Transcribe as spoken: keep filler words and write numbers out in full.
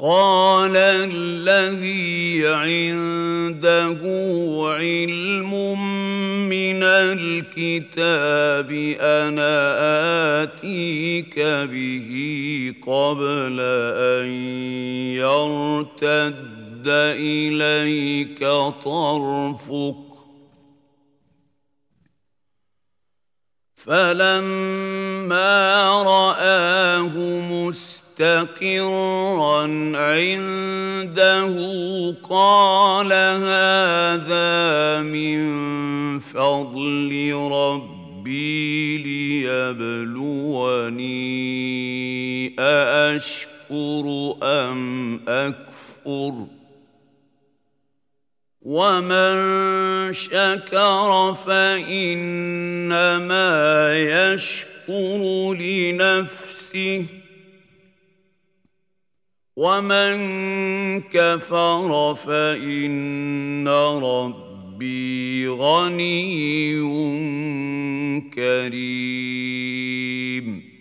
قال الذي عنده علم من الكتاب أنا آتيك به قبل أن يرتد إليك طرفك فلما رآه مستقرا عنده قال هذا من فضل ربي ليبلوني أأشكر أم أكفر ومن شكر فإنما يشكر لنفسه ومن كفر فإن ربي غني كريم